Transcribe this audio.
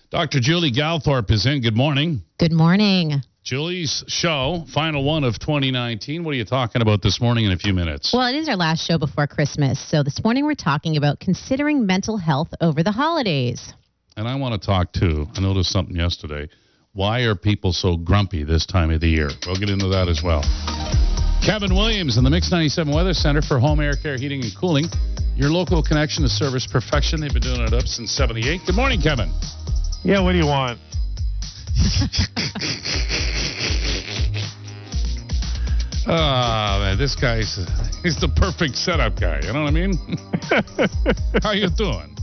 Dr. Julie Galthorpe is in. Good morning. Good morning. Julie's show, final one of 2019. What are you talking about this morning in a few minutes? Well, it is our last show before Christmas. So this morning we're talking about considering mental health over the holidays. And I want to talk, too. I noticed something yesterday. Why are people so grumpy this time of the year? We'll get into that as well. Kevin Williams in the Mix 97 Weather Center for Home Air Care, Heating, and Cooling. Your local connection to service perfection. They've been doing it up since 78. Good morning, Kevin. Yeah, what do you want? Man, this guy's he's the perfect setup guy. You know what I mean? How you doing?